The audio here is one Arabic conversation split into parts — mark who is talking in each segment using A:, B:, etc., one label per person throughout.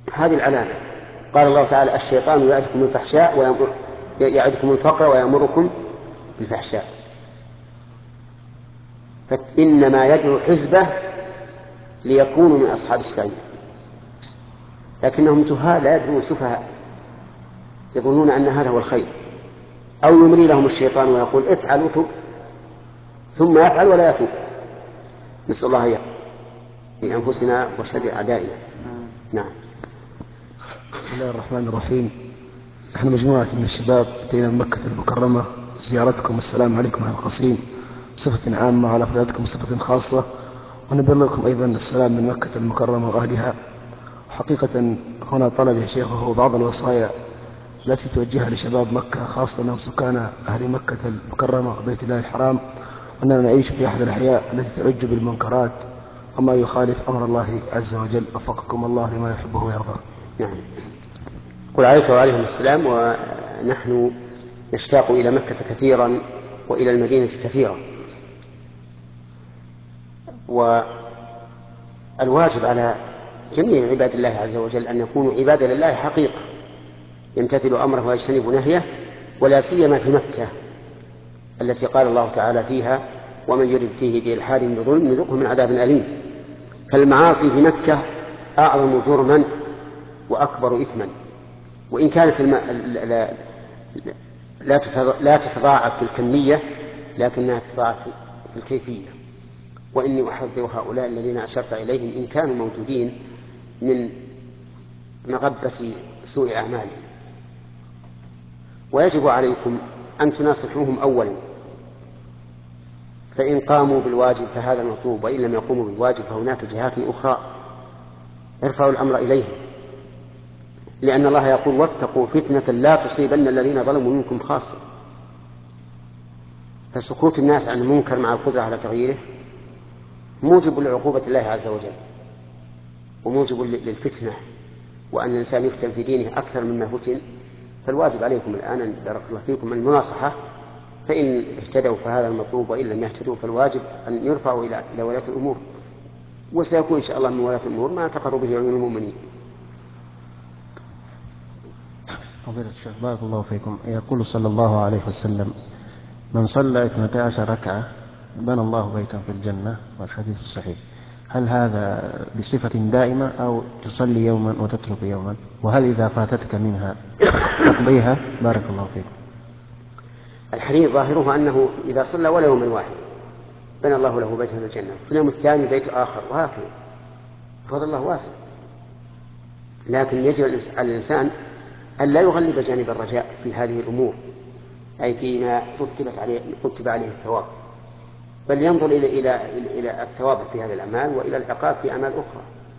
A: هذه العلامة. قال الله تعالى: الشيطان يعدكم الفحشاء يعدكم الفقر ويأمركم بالفحشاء. فإنما يدعو حزبه ليكونوا من أصحاب السعير، لكنهم جهال لا يدعون، سفهاء يظنون أن هذا هو الخير. أو يملي لهم الشيطان ويقول: افعلوا ثم يفعل ولا يتوب. نسأل الله يقول في أنفسنا وشر أعدائنا. نعم.
B: بسم الله الرحمن الرحيم. نحن مجموعة من الشباب أتينا من مكة المكرمة زيارتكم. السلام عليكم أهل القصيم بصفة عامة وعلى فضيلتكم بصفة خاصة، ونبلغكم أيضا السلام من مكة المكرمة وأهلها. حقيقة هنا طلب يا شيخ وهو بعض الوصايا التي توجهها لشباب مكة، خاصة أنهم سكان أهل مكة المكرمة وبيت الله الحرام، وأننا نعيش في أحد الأحياء التي تعج بالمنكرات وما يخالف أمر الله عز وجل. وفقكم الله لما يحبه ويرضاه.
A: نعم. قل عليهم السلام. ونحن نشتاق إلى مكة كثيرا وإلى المدينة كثيرا، والواجب على جميع عباد الله عز وجل أن يكونوا عبادا لله حقيقة، يمتثل أمره ويجتنب نهيه، ولا سيما في مكة التي قال الله تعالى فيها: ومن يرد فيه بإلحاد بظلم نذقه من عذاب أليم. فالمعاصي في مكة أعظم جرما وأكبر إثما، وإن كانت لا تتضاعف في الكمية لكنها تتضاعف في الكيفية. وإني أحذر هؤلاء الذين أشرت إليهم إن كانوا موجودين من مغبة سوء أعمالهم، ويجب عليكم أن تناصحوهم أولا، فإن قاموا بالواجب فهذا المطلوب، وإن لم يقوموا بالواجب فهناك جهات أخرى ارفعوا الأمر إليهم، لأن الله يقول: واتقوا فتنة لا تصيبن الذين ظلموا منكم خاصة. فسكوت الناس عن المنكر مع القدرة على تغييره موجب لعقوبة الله عز وجل، وموجب للفتنة، وأن الإنسان يفتن في دينه أكثر مما فتن. فالواجب عليكم الآن بارك الله فيكم المناصحة، فإن اهتدوا فهذا المطلوب، وإن لم يهتدوا فالواجب أن يرفعوا إلى ولاة الأمور، وسيكون إن شاء الله من ولاة الأمور ما تقر به عيون المؤمنين.
C: فضيلة الشيخ بارك الله فيكم، يقول صلى الله عليه وسلم: من صلى 12 ركعة بنى الله بيتا في الجنة، والحديث الصحيح. هل هذا بصفة دائمة أو تصلي يوما وتترك يوما؟ وهل إذا فاتتك منها تقضيها؟ بارك الله فيكم.
A: الحديث ظاهره أنه إذا صلى ولا يوم واحد بنى الله له بيتا في الجنة، في اليوم الثاني بيت آخر، وهكذا. فضل الله واسع، لكن يجب على الإنسان أن لا يغلب جانب الرجاء في هذه الأمور، أي فيما كتب عليه الثواب، بل ينظر إلى الثواب في هذه الأعمال وإلى العقاب في أعمال أخرى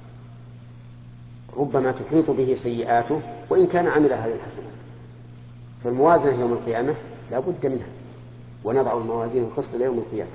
A: ربما تحيط به سيئاته وإن كان عمل هذه الحسنات. فالموازنة يوم القيامة لا بد منها، ونضع الموازين القسط ليوم القيامة.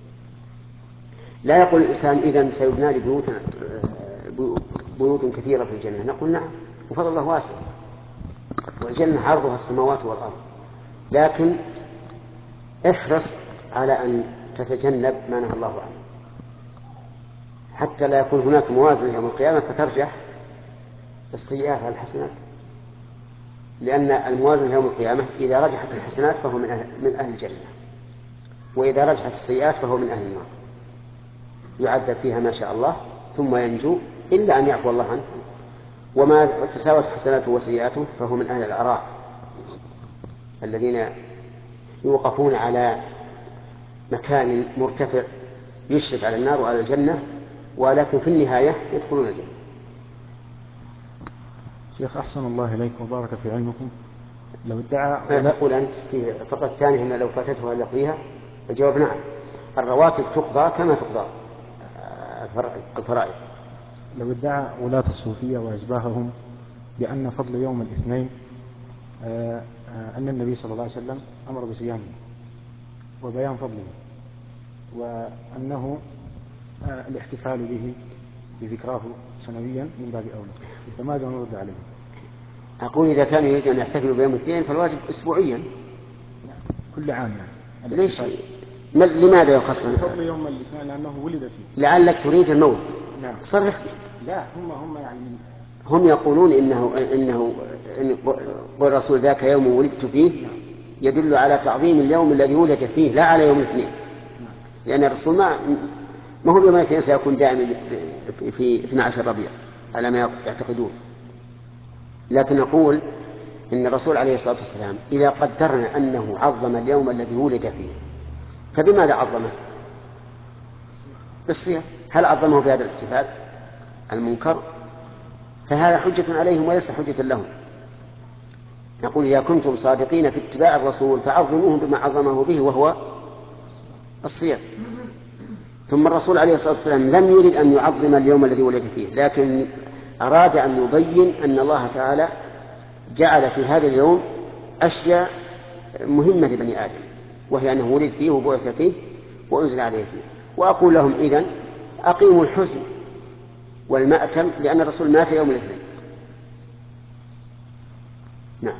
A: لا يقول الإنسان: إذن سيبنى لي بيوت كثيرة في الجنة. نقول: نعم، وفضل الله واسع، والجنة عرضها السماوات والأرض، لكن احرص على أن تتجنب ما نهى الله عنه، حتى لا يكون هناك موازنة يوم القيامة فترجح السيئات على الحسنات، لأن الموازنة يوم القيامة إذا رجحت الحسنات فهو من أهل الجنة، وإذا رجحت السيئات فهو من أهل النار، يعذب فيها ما شاء الله ثم ينجو إلا أن يعفو الله عنه. وما تساوت حسناته وسيئاته فهو من أهل الأعراف الذين يوقفون على مكان مرتفع يشرف على النار وعلى الجنة، ولكن في النهاية يدخلون الجنة.
C: شيخ أحسن الله إليكم وبارك في علمكم. لو ادعى
A: تقول أنت في الفقرة الثانية أن لو فاتته هل يقضيها؟ الجواب: نعم، الرواتب تقضى كما تقضى الفرائض.
C: لو ادعى ولاة الصوفية وأشباههم بأن فضل يوم الاثنين أن النبي صلى الله عليه وسلم أمر بصيامه وبيان فضله، وأنه الاحتفال به بذكراه سنويا من باب أولى، فماذا نرد عليه؟
A: أقول: إذا كانوا يريدون أن يحتفلوا بيوم الاثنين فالواجب أسبوعيا،
C: كل عام يعني.
A: ليش؟ لماذا يخص
C: فضل يوم الاثنين؟ لأنه ولد فيه.
A: لعلك تريد المولد.
C: نعم.
A: صرح.
C: لا، هم يعني
A: هم يقولون إن قول الرسول ذاك يوم ولدت فيه يدل على تعظيم اليوم الذي ولد فيه لا على يوم الاثنين، لأن الرسول ما هو يوم الاثنين سيكون دائما في 12 ربيع على ما يعتقدون. لكن نقول إن الرسول عليه الصلاة والسلام إذا قدرنا أنه عظم اليوم الذي ولد فيه فبماذا عظمه؟ بالصيام. هل عظمه بهذا الاحتفال المنكر؟ فهذا حجة عليهم وليس حجة لهم. نقول إذا كنتم صادقين في اتباع الرسول فعظموه بما عظمه به وهو الصيام. ثم الرسول عليه الصلاة والسلام لم يرد أن يعظم اليوم الذي ولد فيه، لكن أراد أن يبين أن الله تعالى جعل في هذا اليوم أشياء مهمة لبني آدم، وهي أنه ولد فيه وبعث فيه وأنزل عليه فيه. وأقول لهم إذن أقيموا الحزن والمأتم لأن الرسول مات يوم الاثنين. نعم.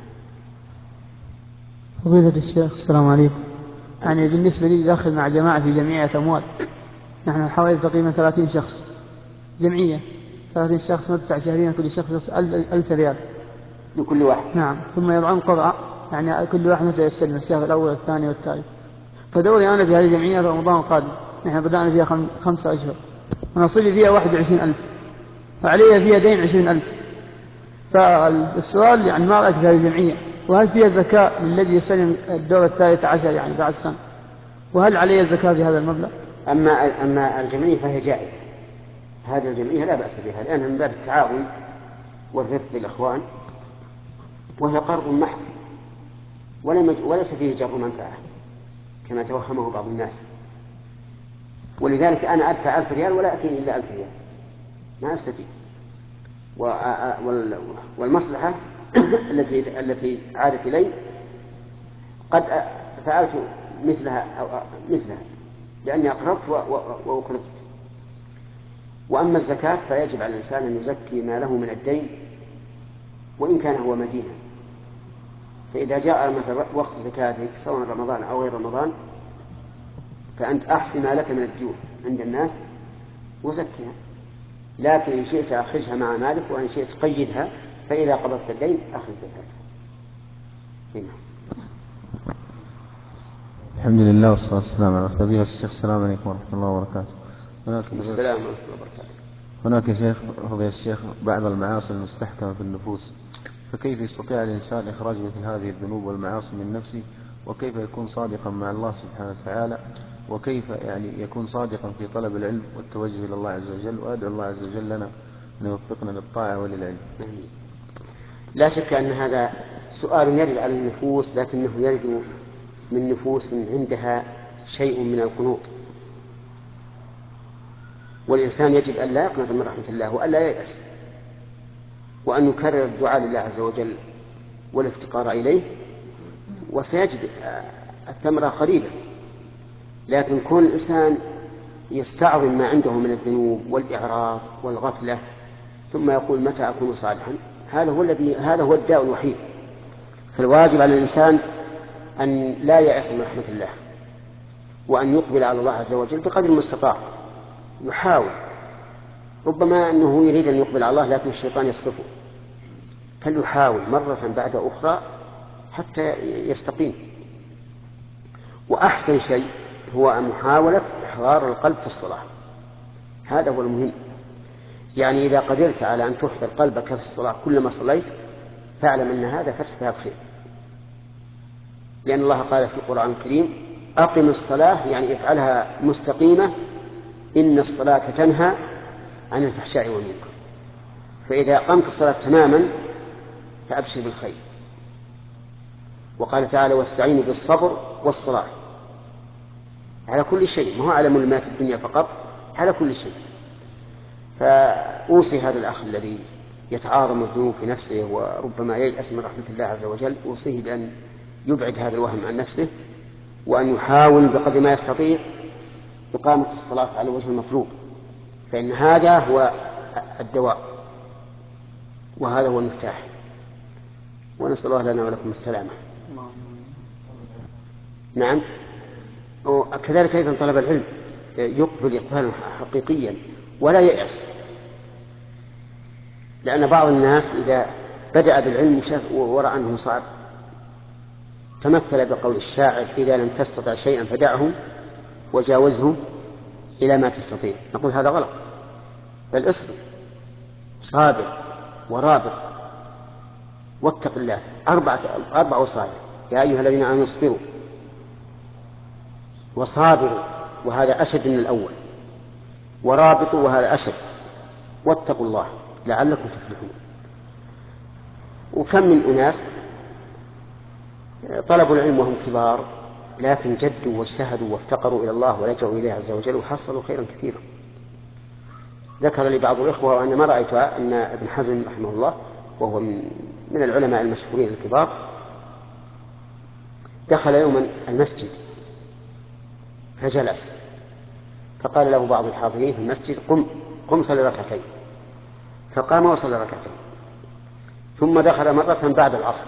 D: فضيلة الشيخ السلام عليكم. يعني بالنسبة لي داخل مع جماعة في جمعية أموال، نحن حوالي تقريبا 30 شخص جمعية، 30 شخص ندفع شهريا كل شخص 1000 ريال
A: لكل واحد.
D: نعم. ثم يضعون قرعة، يعني كل واحد متى يستلم الشهر الأول والثاني والثالث. فدوري أنا في هذه الجمعية في رمضان القادم، نحن بدأنا فيها 5 أشهر ونصيبي فيها 21,000 وعليها فيها دين 20,000. فالسؤال يعني ما رأيك في هذه الجمعية؟ وهل فيها زكاة للذي يستلم الدور 13 يعني بعد سنة؟ وهل عليه زكاة في هذا المبلغ؟
A: أما الجمعية فهي جائزة. هذه الجمعية لا بأس بها لأنها من باب التعاون والرفق للإخوان، وهي قرض محض وليس فيه جر منفعة كما توهمه بعض الناس. ولذلك أنا أدفع 1000 ريال ولا أتيني إلا 1000 ريال، ما أستفيد. والمصلحة التي عادت إلي قد فعلت مثلها لأني أقرضت وأقرضت. وأما الزكاة فيجب على الإنسان أن يزكي ما له من الدين وإن كان هو مدينا. فإذا جاء مثلا وقت زكاتك سواء رمضان أو غير رمضان فأنت أحسن ما لك من الديون عند الناس وزكها، لكن إن شئت أخرجها مع مالك وإن شئت قيدها، فإذا قبضت الدين أخرج زكاتها.
C: الحمد لله والصلاة والسلام على فضيلة الشيخ. السلام عليكم ورحمة الله وبركاته.
A: السلام ورحمة الله وبركاته.
C: هناك يا شيخ فضيلة الشيخ بعض المعاصي المستحكمة في النفوس، فكيف يستطيع الإنسان إخراج مثل هذه الذنوب والمعاصي من نفسه؟ وكيف يكون صادقا مع الله سبحانه وتعالى؟ وكيف يعني يكون صادقا في طلب العلم والتوجه إلى الله عز وجل؟ وأدعو الله عز وجل لنا أن يوفقنا للطاعة وللعلم.
A: لا شك أن هذا سؤال يرد على النفوس، لكنه يرد من نفوس عندها شيء من القنوط، والإنسان يجب أن لا يقنط من رحمة الله وأن لا ييأس، وأن يكرر الدعاء لله عز وجل والافتقار إليه، وسيجد الثمرة قريبة. لكن كون الإنسان يستعظم ما عنده من الذنوب والإعراض والغفلة ثم يقول متى أكون صالحا، هذا هو الداء الوحيد. فالواجب على الإنسان أن لا يأس من رحمة الله، وأن يقبل على الله عز وجل بقدر المستطاع، يحاول. ربما أنه يريد أن يقبل على الله لكن الشيطان يصرفه، فليحاول مرة بعد أخرى حتى يستقيم. وأحسن شيء هو محاولة إحضار القلب في الصلاة، هذا هو المهم. يعني إذا قدرت على أن تحضر قلبك في الصلاة كلما صليت فاعلم أن هذا فتح باب خير، لأن الله قال في القرآن الكريم أقم الصلاة، يعني افعلها مستقيمة، إن الصلاة تنهى عن الفحشاء والمنكر. فإذا قمت الصلاة تماما فأبشر بالخير. وقال تعالى واستعينوا بالصبر والصلاة على كل شيء، ما هو على ملمات الدنيا فقط، على كل شيء. فأوصي هذا الأخ الذي يتعاظم الذنوب في نفسه وربما ييأس من رحمة الله عز وجل، أوصيه بأن يبعد هذا الوهم عن نفسه، وأن يحاول بقدر ما يستطيع إقامة الصلاة على وجه المطلوب، فإن هذا هو الدواء وهذا هو المفتاح. ونسأل الله لنا ولكم السلامة. نعم. وكذلك أيضا طلب العلم يقبل إقبالا حقيقيا ولا ييأس، لأن بعض الناس إذا بدأ بالعلم ورأى أنه صعب تمثل بقول الشاعر: إذا لم تستطع شيئا فدعه وجاوزه إلى ما تستطيع. نقول هذا غلط، بل اصبر صابر ورابط واتق الله. أربع وصايا: يا أيها الذين آمنوا اصبروا وصابروا، وهذا أشد من الأول، ورابطوا، وهذا أشد، واتقوا الله لعلكم تفلحون. وكم من أناس طلبوا العلم وهم كبار لكن جدوا واجتهدوا وافتقروا إلى الله ولجأوا إليه عز وجل وحصلوا خيرا كثيرا. ذكر لي بعض الإخوة وأنا ما رأيتها أن ابن حزم رحمه الله وهو من العلماء المشهورين الكبار دخل يوما المسجد فجلس، فقال له بعض الحاضرين في المسجد: قم صلي ركعتين. فقام وصلى ركعتين، ثم دخل مرة بعد العصر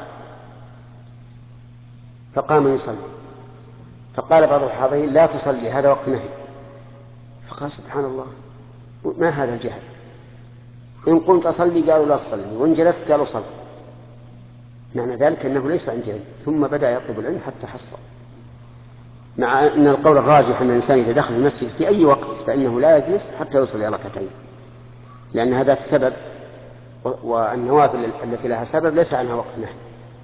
A: فقام يصلي، فقال بعض الحاضرين: لا تصلي، هذا وقت نهي. فقال: سبحان الله، ما هذا الجهل؟ إن قمت أصلي قالوا لا تصلي، وإن جلست قالوا صل. معنى ذلك أنه ليس عندي علم. ثم بدأ يطلب العلم حتى حصل، مع أن القول الراجح أن الإنسان إذا دخل المسجد في أي وقت فإنه لا يجلس حتى يصلي ركعتين، لأن هذا سبب، والنوافل التي لها سبب ليس عنها وقت نهي.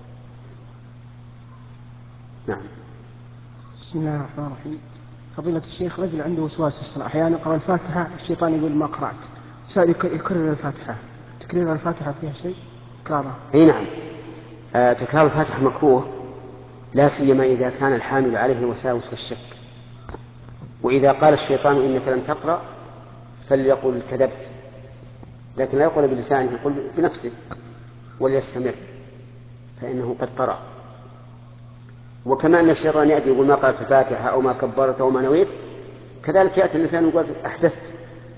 A: نعم.
E: بسم الله الرحمن الرحيم. فضيلة الشيخ، رجل عنده وسواس في الصلاة، أحيانا قرأ الفاتحة الشيطان يقول ما قرأت، سأل يكرر الفاتحة، تكرير الفاتحة فيها شيء؟ تكرارها؟
A: أي نعم. تكرار الفاتحة مكروه، لا سيما إذا كان الحامل عليه الوساوس والشك. وإذا قال الشيطان إنك لم تقرأ فليقل كذبت، لكن لا يقول بلسانه، يقول بنفسه وليستمر، فإنه قد قرأ. وكما أن الشيطان يأتي يقول ما قرأت الفاتحة أو ما كبرت أو ما نويت، كذلك يأتي الإنسان يقول أحدثت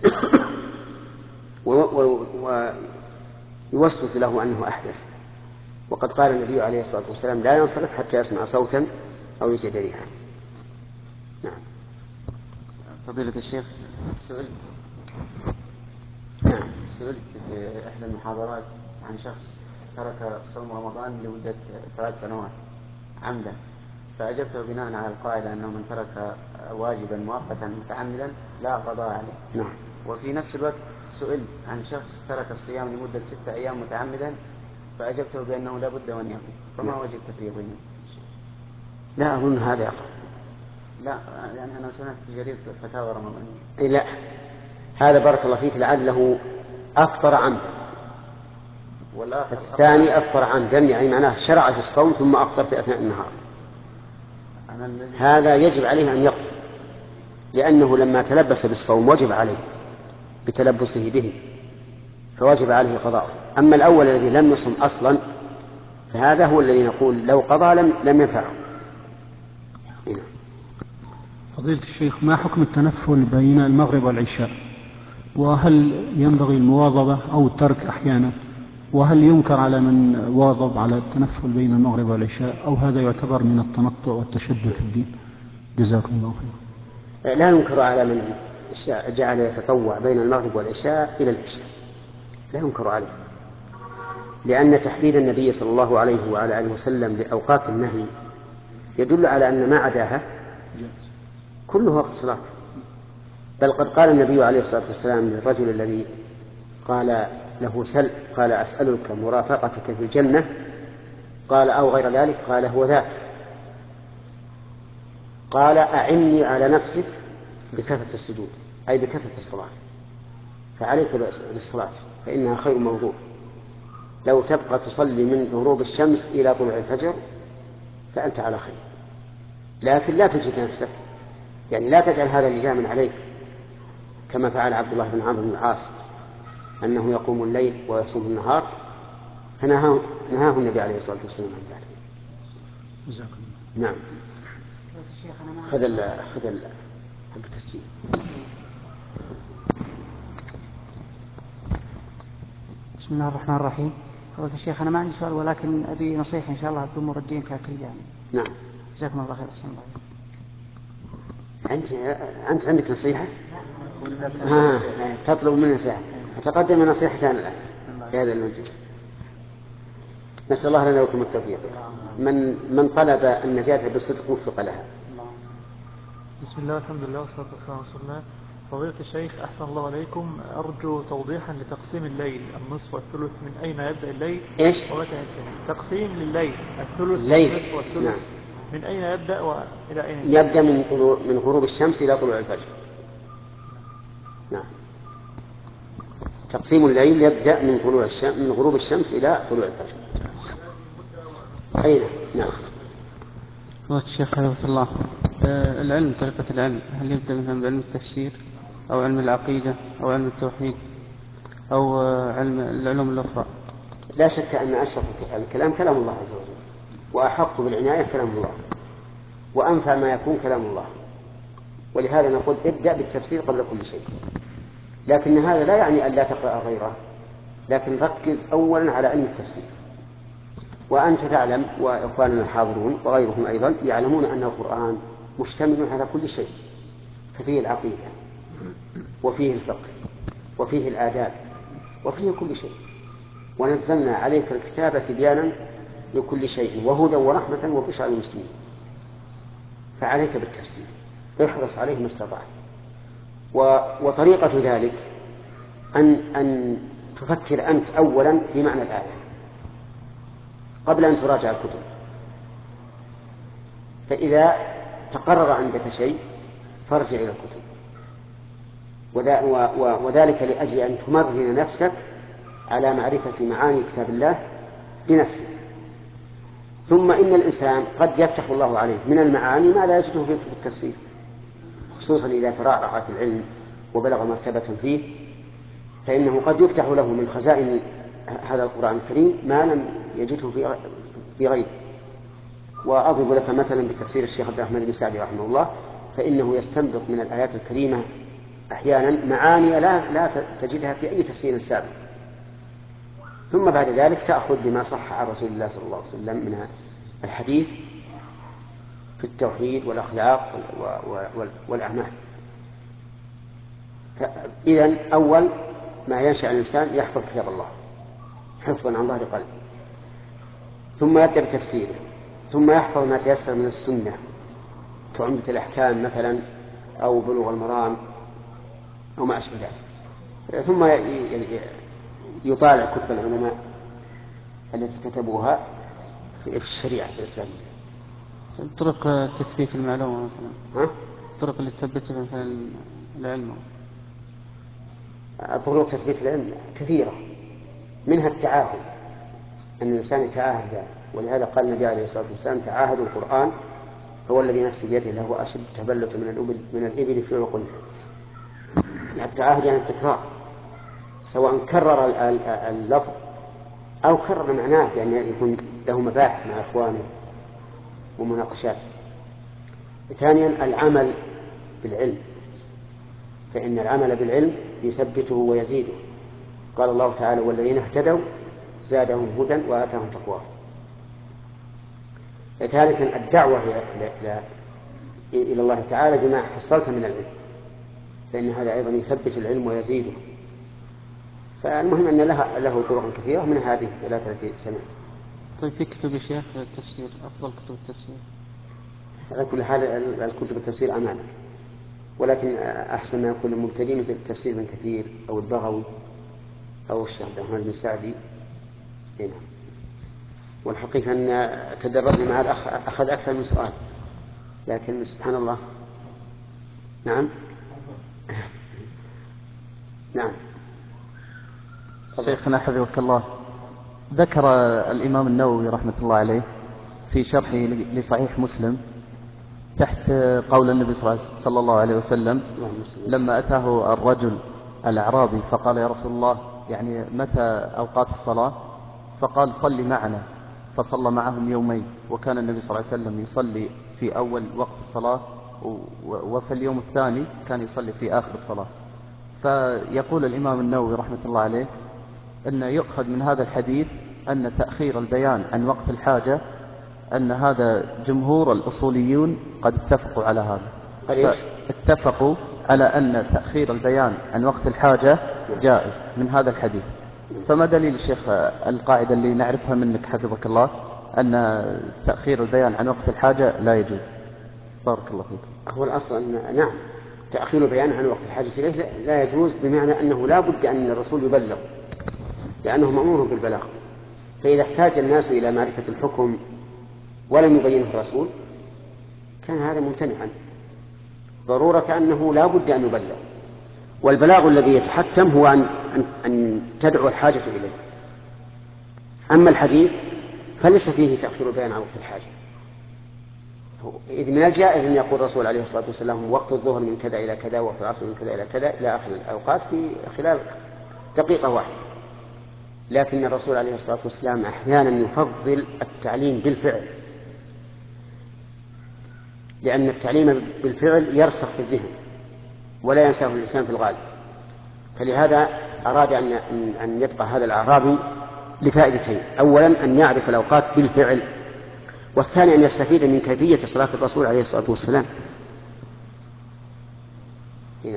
A: ويوسوس له أنه أحدث. وقد قال النبي عليه الصلاة والسلام: لا ينصرف حتى يسمع صوتا أو يجد ريحا. نعم.
F: فضيلة الشيخ، سئلت في إحدى المحاضرات عن شخص ترك صوم رمضان لمدة 3 سنوات عمدا، فأجبته بناء على القاعدة أنه من ترك واجبا مؤقتا متعمدا لا قضاء عليه.
A: نعم.
F: وفي نفس الوقت سئلت عن شخص ترك الصيام لمدة 6 أيام متعمدا، فأجبته بأنه لا بد أن يقضي، فما وجه التفريق بينهم؟
A: لا أظن هذا يقع.
F: لا، يعني أنا سمعت في جريدة الفتاوى رمضانية.
A: لا، هذا بارك الله فيك لعله أفطر عمدا، الثاني أفطر عمدا، يعني معناه شرع في الصوم ثم أفطر في أثناء النهار. هذا يجب عليه أن يقضي، لأنه لما تلبس بالصوم وجب عليه بتلبسه به، فوجب عليه قضاءه. أما الأول الذي لم يصم أصلا فهذا هو الذي نقول لو قضى لم ينفعه.
G: فضيلة الشيخ، ما حكم التنفل بين المغرب والعشاء؟ وهل ينبغي المواظبة أو الترك أحيانا؟ وهل ينكر على من واظب على التنفل بين المغرب والعشاء، أو هذا يعتبر من التنطع والتشدد في الدين؟ جزاكم الله خيرا.
A: لا ينكر على من جعل يتطوع بين المغرب والعشاء إلى العشاء، لا ينكر عليه، لأن تحديد النبي صلى الله عليه وعلى آله وسلم لأوقات النهي يدل على أن ما عداها كله وقت صلاة. بل قد قال النبي عليه الصلاة والسلام للرجل الذي قال له سل، قال أسألك مرافقتك في الجنة، قال أو غير ذلك، قال هو ذاك، قال أعني على نفسك بكثرة السجود، أي بكثرة الصلاة، فعليك بالصلاة فإنها خير موضوع. لو تبقى تصلي من غروب الشمس إلى طلوع الفجر فأنت على خير، لكن لا تجهد نفسك، يعني لا تجعل هذا لزاما عليك كما فعل عبد الله بن عمرو بن العاص، أنه يقوم الليل ويصوم النهار، فنهاه النبي عليه الصلاة والسلام عن ذلك. نعم. خذ التسجيل.
E: بسم الله الرحمن الرحيم. فضيلة الشيخ، أنا ما عندي سؤال ولكن أبي نصيحة إن شاء الله بأمور الدين ككل يعني.
A: نعم.
E: جزاكم الله خير. أحسن الله.
A: أنت عندك نصيحة؟ تطلب مني نصيحة، أتقدم نصيحتان الآن. في هذا المجلس. نسأل الله لنا ولكم التوفيق. من طلب النجاة بالصدق وفق لها.
H: بسم الله والحمد لله والصلاة والسلام على رسول الله. فضيلة الشيخ أحسن الله عليكم، أرجو توضيحا لتقسيم الليل النصف والثلث، من أين يبدأ الليل
A: إيش؟
H: ومتى ينتهي؟ تقسيم لليل الثلث
A: الليل.
H: والنصف والثلث.
A: نعم.
H: من أين يبدأ وإلى أين ينتهي؟
A: يبدأ من غروب الشمس إلى طلوع الفجر. نعم. تقسيم الليل يبدأ من غروب الشمس إلى طلوع الفجر. أين؟ نعم.
F: فضيلة الشيخ حفظه الله، العلم، طريقة العلم، هل يبدأ مثلا بعلم التفسير أو علم العقيدة أو علم التوحيد أو علم العلوم الأخرى؟
A: لا شك أن أشرف الكلام كلام الله عز وجل، وأحق بالعناية كلام الله، وأنفع ما يكون كلام الله، ولهذا نقول ابدأ بالتفسير قبل كل شيء. لكن هذا لا يعني أن لا تقرأ غيره، لكن ركز أولا على علم التفسير. وأنت تعلم، وإخواننا الحاضرون وغيرهم أيضا يعلمون أن القرآن مشتمل على كل شيء، ففيه العقيدة وفيه الفقه وفيه الآداب وفيه كل شيء، ونزلنا عليك الكتاب تبيانا لكل شيء وهدى ورحمة وبشرى للمسلمين. فعليك بالتفسير، احرص عليه ما استطعت. وطريقة ذلك أن تفكر أنت أولا في معنى الآية قبل أن تراجع الكتب، فإذا تقرر عندك شيء فارجع إلى الكتب، وذلك لأجل أن تمرن نفسك على معرفة معاني كتاب الله بنفسك. ثم إن الإنسان قد يفتح الله عليه من المعاني ما لا يجده في التفسير، خصوصا إذا ترعرع في العلم وبلغ مرتبة فيه، فإنه قد يفتح له من خزائن هذا القرآن الكريم ما لم يجده في غيره. وأضرب لك مثلا بتفسير الشيخ عبد الرحمن بن سعدي رحمه الله، فإنه يستنبط من الآيات الكريمة أحيانا معاني لا تجدها في أي تفسير سابق، ثم بعد ذلك تأخذ بما صح عن رسول الله صلى الله عليه وسلم من الحديث في التوحيد والأخلاق والأعمال. إذن أول ما ينشأ الإنسان يحفظ كتاب الله حفظا عن ظهر قلب، ثم يبدأ بتفسيره، ثم يحفظ ما تيسر من السنة كعمدة الأحكام مثلا أو بلوغ المرام أو ما أشبه ذلك، ثم يطالع كتب العلماء التي كتبوها في الشريعة الإسلامية.
F: طرق تثبيت المعلومة مثلا، الطرق اللي تثبت مثلا العلم.
A: طرق تثبيت العلم كثيرة، منها التعاهد، أن الإنسان يتعاهد ذلك، ولهذا قال النبي عليه الصلاة والسلام تعاهدوا القرآن هو الذي نفسي بيده له أشد تبلت من الإبل في عقولها. التعاهد يعني التكرار، سواء كرر اللفظ أو كرر معناه، يعني يكون له مباحث مع إخوانه ومناقشات. ثانيا العمل بالعلم، فإن العمل بالعلم يثبته ويزيده. قال الله تعالى والذين اهتدوا زادهم هدى وآتاهم تقواهم. ثالثا الدعوة إلى الله تعالى بما حصلت من العلم، فإن هذا أيضا يثبت العلم ويزيده. فالمهم أن له طرق كثيرة من هذه الثلاثة التي سمعت.
F: طيب في كتب يا شيخ التفسير، أفضل كتب التفسير؟
A: على كل حال الكتب التفسير أمانة، ولكن أحسن ما يكون المبتدئين مثل التفسير من كثير أو البغوي أو الشيخ عبد الرحمن بن سعدي هنا. والحقيقة أن تدربني مع الأخ أخذ أكثر من سؤال، لكن سبحان الله. نعم نعم.
F: شيخنا حفظك الله، ذكر الإمام النووي رحمة الله عليه في شرحه لصحيح مسلم تحت قول النبي صلى الله عليه وسلم لما أتاه الرجل الأعرابي فقال يا رسول الله يعني متى أوقات الصلاة؟ فقال صل معنا، فصلى معهم يومين، وكان النبي صلى الله عليه وسلم يصلي في أول وقت الصلاة وفي اليوم الثاني كان يصلي في آخر الصلاة. فيقول الإمام النووي رحمة الله عليه أن يؤخذ من هذا الحديث أن تأخير البيان عن وقت الحاجة، أن هذا جمهور الأصوليون قد اتفقوا على هذا، اتفقوا على أن تأخير البيان عن وقت الحاجة جائز من هذا الحديث. فما دليل الشيخ القاعدة اللي نعرفها منك حفظك الله أن تأخير البيان عن وقت الحاجة لا يجوز؟ بارك الله فيك.
A: هو الأصل أن نعم تأخير البيان عن وقت الحاجة إليه لا يجوز، بمعنى أنه لا بد أن الرسول يبلغ لأنه مأمور بالبلاغ. فإذا احتاج الناس إلى معرفة الحكم ولم يبينه الرسول كان هذا ممتنعا، ضرورة أنه لا بد أن يبلغ. والبلاغ الذي يتحتم هو أن تدعو الحاجة إليه. أما الحديث فليس فيه تأخير البيان عن وقت الحاجة، إذ من الجائز أن يقول الرسول عليه الصلاة والسلام وقت الظهر من كذا إلى كذا وقت العصر من كذا إلى كذا إلى آخر الأوقات في خلال دقيقة واحدة. لكن الرسول عليه الصلاة والسلام أحيانا يفضل التعليم بالفعل، لأن التعليم بالفعل يرسخ في الذهن ولا ينساه الإنسان في الغالب. فلهذا أراد أن يبقى هذا الأعرابي لفائدتين: أولا أن يعرف الأوقات بالفعل، والثاني أن يستفيد من كيفية صلاة الرسول عليه الصلاة والسلام. هنا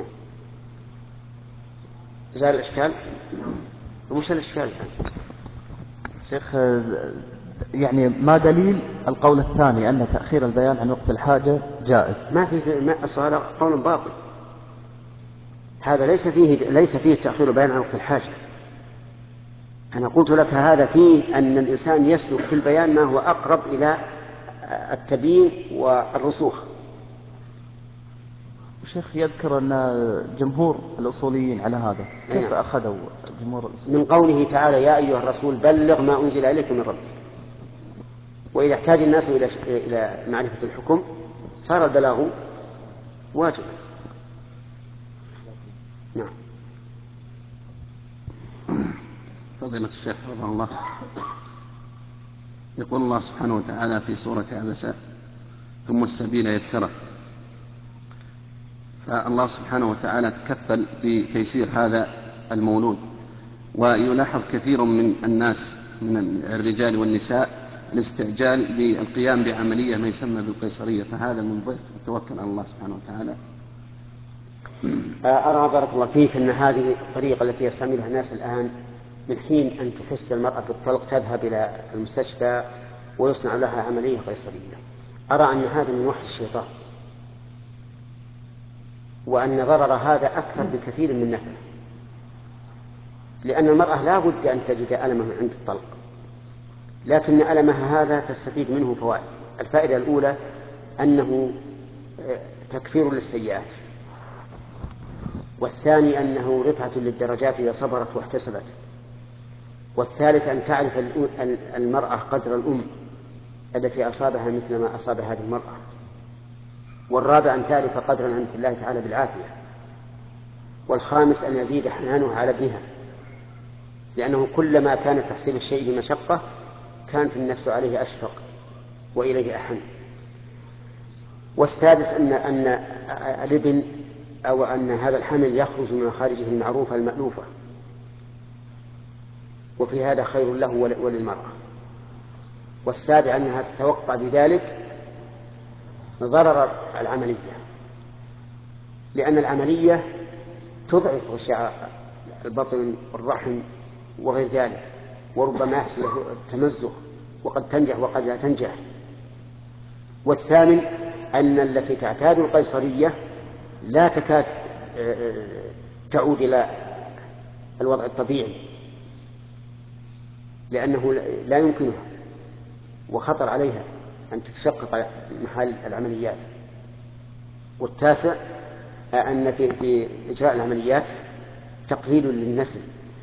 A: زال الإشكال؟ وش الإشكال الآن؟
F: شيخ يعني ما دليل القول الثاني أن تأخير البيان عن وقت الحاجة جائز؟
A: ما في هذا قول باطل، هذا ليس فيه تأخير البيان عن وقت الحاجة. أنا قلت لك هذا فيه أن الإنسان يسلك في البيان ما هو أقرب إلى التبيين والرسوخ.
F: الشيخ يذكر أن جمهور الأصوليين على هذا، كيف أخذوا جمهور الأصوليين؟
A: من قوله تعالى: يا أيها الرسول بلغ ما أنزل إليك من ربك. وإذا احتاج الناس إلى معرفة الحكم صار البلاغ واجبا. نعم.
I: فضيلة الشيخ حفظه الله، يقول الله سبحانه وتعالى في سورة عبس: ثم السبيل يسره. فالله سبحانه وتعالى تكفل بتيسير هذا المولود، ويلاحظ كثير من الناس من الرجال والنساء الاستعجال بالقيام بعملية ما يسمى بالقيصرية، فهذا من ضيف التوكل على الله سبحانه وتعالى.
A: أرى بارك الله فيك أن هذه الطريقة التي يستعملها الناس الآن، من حين أن تحس المرأة بالطلق تذهب إلى المستشفى ويصنع لها عملية قيصرية، أرى أن هذا من وحي الشيطان، وأن ضرر هذا أكثر بكثير من نفعه، لأن المرأة لا بد أن تجد ألمها عند الطلق، لكن ألمها هذا تستفيد منه فوائد. الفائدة الأولى أنه تكفير للسيئات، والثاني أنه رفعة للدرجات إذا صبرت واحتسبت، والثالث أن تعرف المرأة قدر الأم التي أصابها مثل ما أصاب هذه المرأة، والرابع أن تعرف قدر نعمة الله تعالى بالعافية، والخامس أن يزيد حنانها على ابنها، لأنه كلما كان تحصيل الشيء بمشقة كانت النفس عليه أشفق وإليه أحن. والسادس أن الابن أو أن هذا الحمل يخرج من مخارجه المعروفة المألوفة، وفي هذا خير له وللمرأة. والسابع أنها تتوقع بذلك ضرر العملية، لأن العملية تضعف غشاء البطن والرحم وغير ذلك، وربما يحصل له التمزق، وقد تنجح وقد لا تنجح. والثامن أن التي تعتاد القيصرية لا تكاد تعود إلى الوضع الطبيعي، لأنه لا يمكنها وخطر عليها أن تتشقق محل العمليات. والتاسع أن في إجراء العمليات تقليل للنسل،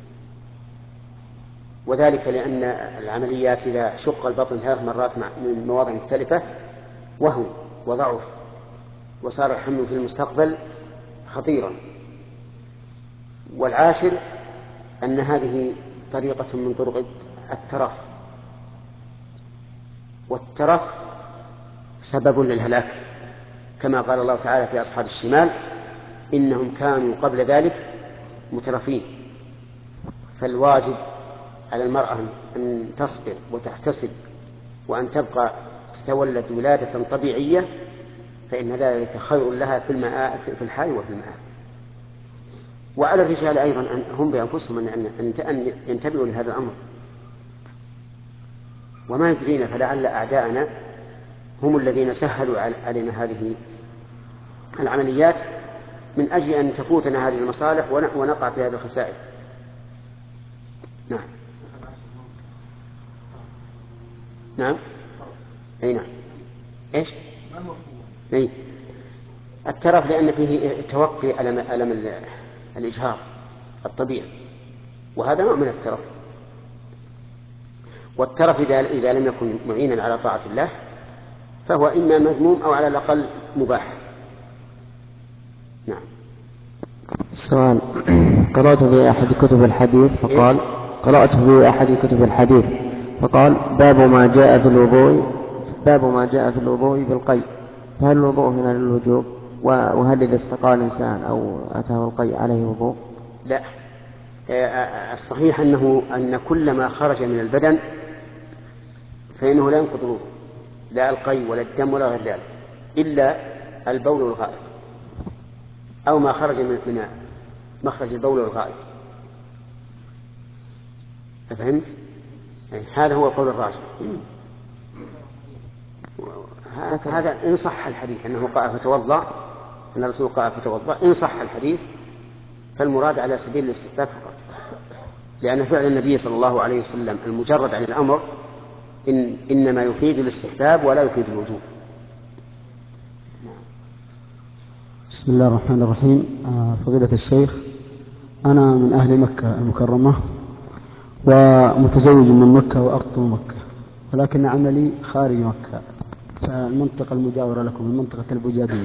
A: وذلك لأن العمليات إذا شق البطن 3 مرات من مواضع مختلفة وهن وضعف، وصار الحمل في المستقبل خطيرا. والعاشر أن هذه طريقة من طرق الترف، والترف سبب للهلاك، كما قال الله تعالى في أصحاب الشمال: إنهم كانوا قبل ذلك مترفين. فالواجب على المرأة أن تصبر وتحتسب وأن تبقى تتولد ولادة طبيعية، فإن ذلك خير لها في الحال وفي المآل. وعلى الرجال أيضا هم بأنفسهم أن ينتبهوا لهذا الأمر، وما يدرينا فلعل أعداءنا هم الذين سهلوا علينا هذه العمليات من أجل أن تفوتنا هذه المصالح ونقع في هذه الخسائر. نعم. نعم. أي نعم. إيش؟ أي الترف لأن فيه توقي ألم الإجهاض الطبيعي، وهذا نوع من الترف. والترف إذا لم يكن معينا على طاعة الله فهو إما مذموم أو على الأقل مباح. نعم.
J: سؤال: قرأت في أحد كتب الحديث فقال باب ما جاء في الوضوء بالقيء، فهل الوضوء هنا للوجوب؟ وهل إذا استقى الإنسان أو أتاه القيء عليه وضوء؟
A: لا، الصحيح أن كل ما خرج من البدن فإنه لا ينقض الوضوء، لا القيء ولا الدم ولا غير ذلك، إلا البول والغائط أو ما خرج من مخرج البول والغائط. فهمت؟ هذا هو القول الراجح. هذا إن صح الحديث أنه قاء فتوضأ، أن الرسول قاء فتوضأ، إن صح الحديث فالمراد على سبيل الاستحباب فقط، لأن فعل النبي صلى الله عليه وسلم المجرد عن الأمر إنما يفيد الاستحباب ولا يفيد الوجوب.
G: بسم الله الرحمن الرحيم. فضيلة الشيخ، أنا من أهل مكة المكرمة ومتزوج من مكة وأقطن مكة، ولكن عملي خارج مكة، المنطقة المجاورة لكم، المنطقة البجادية.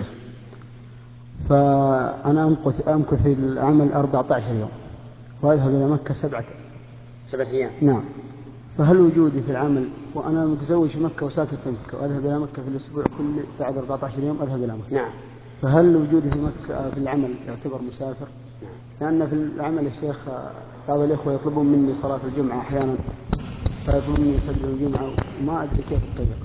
G: فأنا أمكث في العمل 14 يوم وأذهب إلى مكة 7
A: أيام.
G: نعم. فهل وجودي في العمل وأنا متزوج في مكة وساكن في مكة وأذهب إلى مكة في الأسبوع كل بعد 14 يوم أذهب إلى مكة؟
A: نعم.
G: فهل وجودي في مكة في العمل يعتبر مسافر؟ لأن في العمل يا شيخ بعض الإخوة يطلبون مني صلاة الجمعة أحيانا، فيطلبون مني صلاة الجمعة وما أدري كيف الطريقة.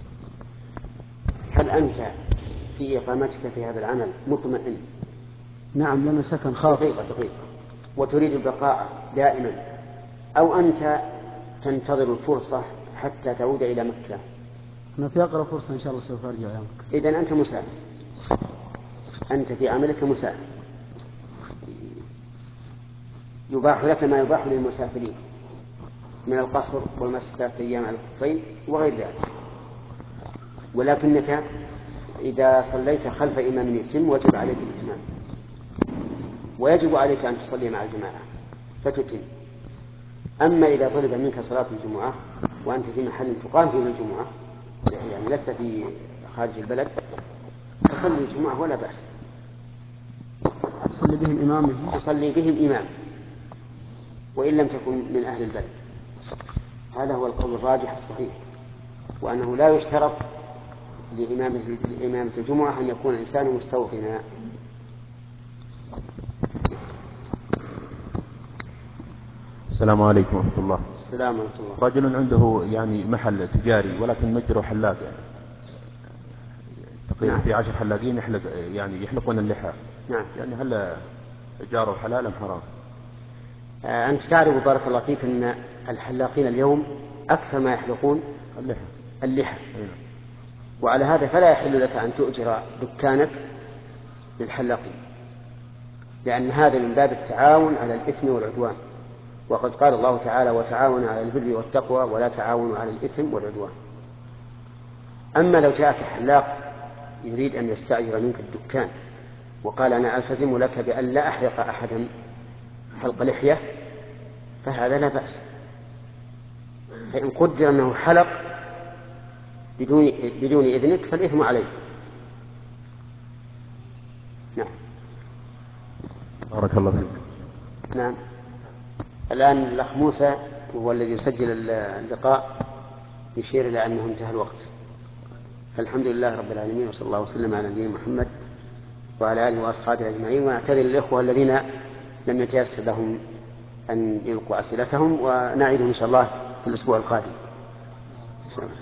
A: هل أنت في إقامتك في هذا العمل مطمئن؟
G: نعم، لنا سكن خاص.
A: دقيقة. وتريد البقاء دائما، أو أنت تنتظر الفرصة حتى تعود إلى مكة؟
G: أنا في أقرب فرصة إن شاء الله سوف أرجع إلى مكة.
A: إذن أنت مسافر، أنت في عملك مسافر، يباح لك ما يباح للمسافرين من القصر والمسح 3 أيام على الخفين وغير ذلك، ولكنك إذا صليت خلف إمام يتم وجب عليك الإتمام، ويجب عليك أن تصلي مع الجماعة فتتم. أما إذا طلب منك صلاة الجمعة وأنت في محل تقام فيه الجمعة، يعني لست في خارج البلد، فصلي الجمعة ولا بأس.
G: تصلي
A: بهم إمام وإن لم تكن من أهل البلد. هذا هو القول الراجح الصحيح، وأنه لا يشترط لإمامة الجمعة أن يكون الإنسان مستوطنا.
K: السلام عليكم ورحمة الله.
A: السلام ورحمة الله.
K: رجل عنده يعني محل تجاري ولكن متجره حلاق، يعني تقريبا في 10 حلاقين يحلقون اللحى.
A: نعم.
K: يعني هل إيجاره حلال أم حرام؟
A: أنت تعرف بارك الله فيك أن الحلاقين اليوم أكثر ما يحلقون اللحى. وعلى هذا فلا يحل لك أن تؤجر دكانك للحلاقين، لأن هذا من باب التعاون على الإثم والعدوان، وقد قال الله تعالى: وتعاونوا على البر والتقوى ولا تعاونوا على الإثم والعدوان. أما لو جاءك حلاق يريد أن يستأجر منك الدكان وقال: أنا ألتزم لك بأن لا أحلق أحدا حلق لحية، فهذا لا بأس. فإن قدر أنه حلق بدون إذنك فالإثم عليه. نعم.
K: بارك الله فيك.
A: نعم. الآن الأخ موسى وهو الذي يسجل اللقاء يشير إلى أنه انتهى الوقت. الحمد لله رب العالمين، وصلى الله وسلم على نبينا محمد وعلى آله وأصحابه أجمعين. ونعتذر الإخوة الذين لم يتيسر لهم أن يلقوا أسئلتهم، ونعيدهم إن شاء الله في الأسبوع القادم.